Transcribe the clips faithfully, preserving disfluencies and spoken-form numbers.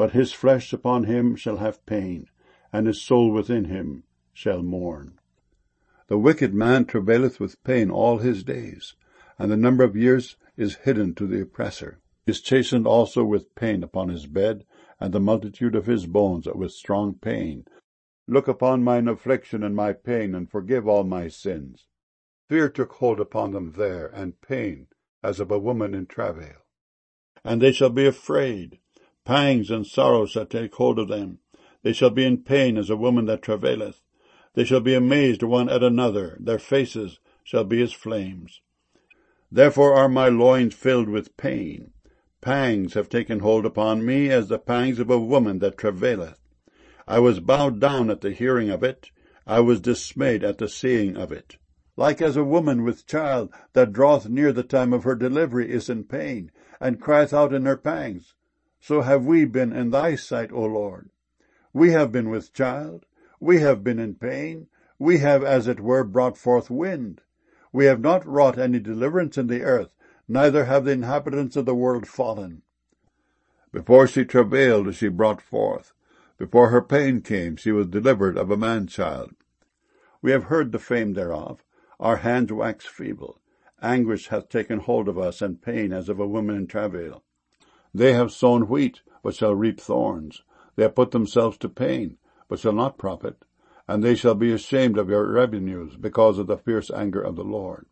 But his flesh upon him shall have pain, and his soul within him shall mourn. The wicked man travaileth with pain all his days, and the number of years is hidden to the oppressor. He is chastened also with pain upon his bed, and the multitude of his bones with strong pain. Look upon mine affliction and my pain, and forgive all my sins. Fear took hold upon them there, and pain, as of a woman in travail. And they shall be afraid. Pangs and sorrow shall take hold of them. They shall be in pain as a woman that travaileth. They shall be amazed one at another. Their faces shall be as flames. Therefore are my loins filled with pain. Pangs have taken hold upon me as the pangs of a woman that travaileth. I was bowed down at the hearing of it. I was dismayed at the seeing of it. Like as a woman with child that draweth near the time of her delivery is in pain, and crieth out in her pangs, so have we been in thy sight, O Lord. We have been with child. We have been in pain. We have, as it were, brought forth wind. We have not wrought any deliverance in the earth, neither have the inhabitants of the world fallen. Before she travailed, she brought forth. Before her pain came, she was delivered of a man-child. We have heard the fame thereof. Our hands wax feeble. Anguish hath taken hold of us, and pain as of a woman in travail. They have sown wheat, but shall reap thorns. They have put themselves to pain, but shall not profit. And they shall be ashamed of your revenues, because of the fierce anger of the Lord.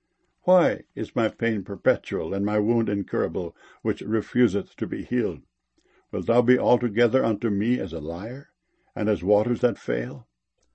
Why is my pain perpetual, and my wound incurable, which refuseth to be healed? Wilt thou be altogether unto me as a liar, and as waters that fail?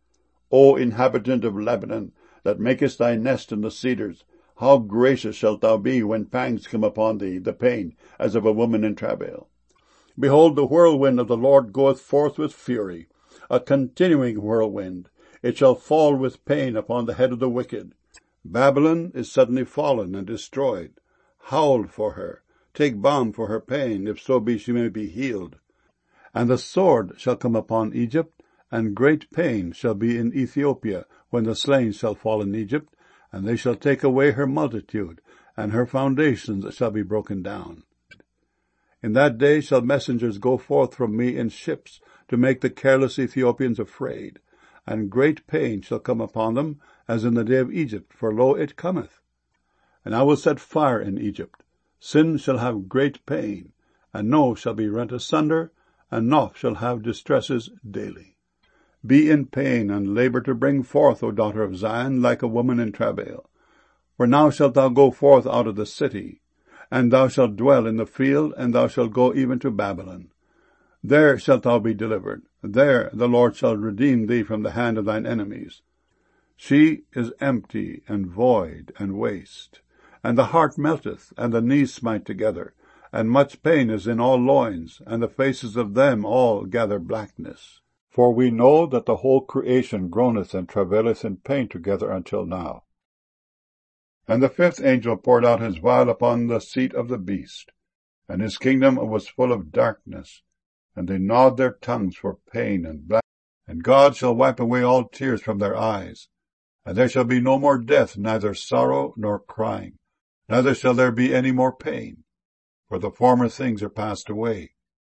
O inhabitant of Lebanon, that makest thy nest in the cedars, how gracious shalt thou be when pangs come upon thee, the pain, as of a woman in travail. Behold, the whirlwind of the Lord goeth forth with fury, a continuing whirlwind. It shall fall with pain upon the head of the wicked. Babylon is suddenly fallen and destroyed. Howl for her. Take balm for her pain, if so be she may be healed. And the sword shall come upon Egypt, and great pain shall be in Ethiopia, when the slain shall fall in Egypt, and they shall take away her multitude, and her foundations shall be broken down. In that day shall messengers go forth from me in ships, to make the careless Ethiopians afraid, and great pain shall come upon them, as in the day of Egypt, for lo, it cometh. And I will set fire in Egypt. Sin shall have great pain, and No shall be rent asunder, and Noph shall have distresses daily. Be in pain, and labor to bring forth, O daughter of Zion, like a woman in travail. For now shalt thou go forth out of the city, and thou shalt dwell in the field, and thou shalt go even to Babylon. There shalt thou be delivered. There the Lord shall redeem thee from the hand of thine enemies. She is empty and void and waste, and the heart melteth, and the knees smite together, and much pain is in all loins, and the faces of them all gather blackness. For we know that the whole creation groaneth and travaileth in pain together until now. And the fifth angel poured out his vial upon the seat of the beast, and his kingdom was full of darkness, and they gnawed their tongues for pain and black. And God shall wipe away all tears from their eyes, and there shall be no more death, neither sorrow nor crying, neither shall there be any more pain, for the former things are passed away.